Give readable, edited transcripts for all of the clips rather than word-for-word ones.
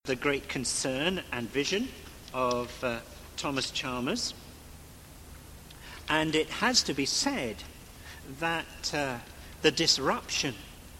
the great concern and vision of Thomas Chalmers. And it has to be said that the disruption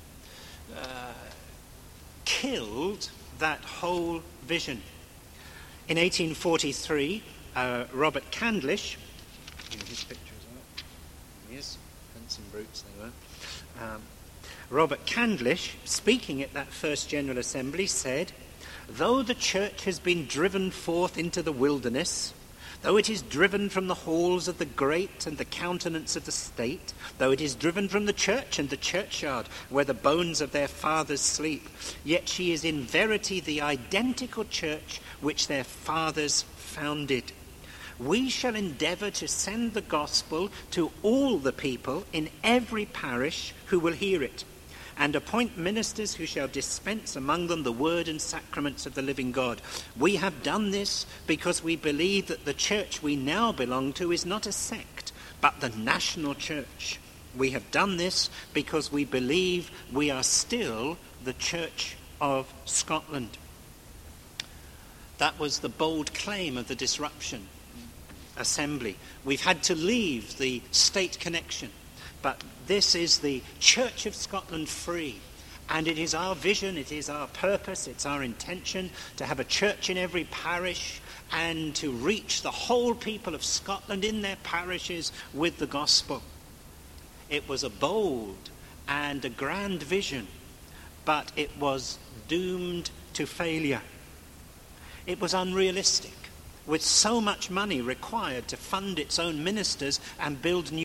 killed that whole vision. In 1843, Robert Candlish, his picture as well, yes, handsome brutes they were. Robert Candlish, speaking at that first General Assembly, said, "Though the church has been driven forth into the wilderness, though it is driven from the halls of the great and the countenance of the state, though it is driven from the church and the churchyard, where the bones of their fathers sleep, yet she is in verity the identical church which their fathers founded. We shall endeavour to send the gospel to all the people in every parish who will hear it, and appoint ministers who shall dispense among them the word and sacraments of the living God. We have done this because we believe that the church we now belong to is not a sect, but the national church. We have done this because we believe we are still the Church of Scotland." That was the bold claim of the Disruption Assembly. We've had to leave the state connection, but this is the Church of Scotland free. And it is our vision, it is our purpose, it's our intention to have a church in every parish and to reach the whole people of Scotland in their parishes with the gospel. It was a bold and a grand vision, but it was doomed to failure. It was unrealistic, with so much money required to fund its own ministers and build new